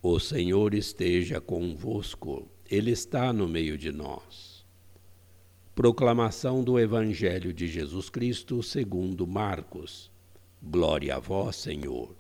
O Senhor esteja convosco, Ele está no meio de nós. Proclamação do Evangelho de Jesus Cristo segundo Marcos. Glória a vós, Senhor.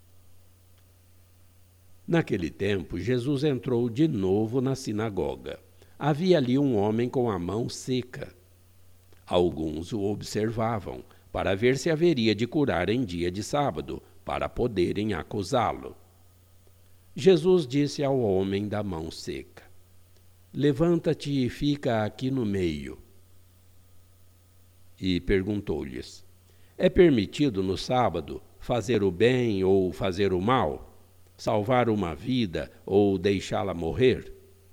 Naquele tempo, Jesus entrou de novo na sinagoga. Havia ali um homem com a mão seca. Alguns o observavam, para ver se haveria de curar em dia de sábado, para poderem acusá-lo. Jesus disse ao homem da mão seca: Levanta-te e fica aqui no meio. E perguntou-lhes: É permitido no sábado fazer o bem ou fazer o mal? Salvar uma vida ou deixá-la morrer?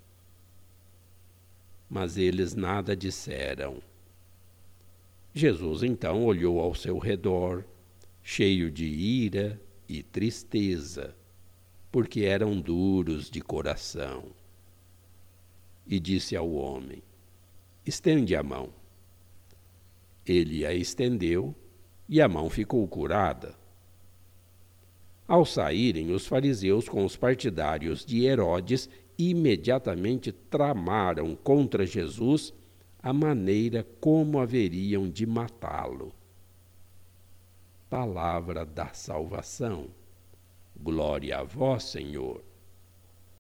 Mas eles nada disseram. Jesus então olhou ao seu redor, cheio de ira e tristeza, porque eram duros de coração. E disse ao homem: Estende a mão. Ele a estendeu e a mão ficou curada. Ao saírem, os fariseus com os partidários de Herodes imediatamente tramaram contra Jesus a maneira como haveriam de matá-lo. Palavra da salvação. Glória a vós, Senhor.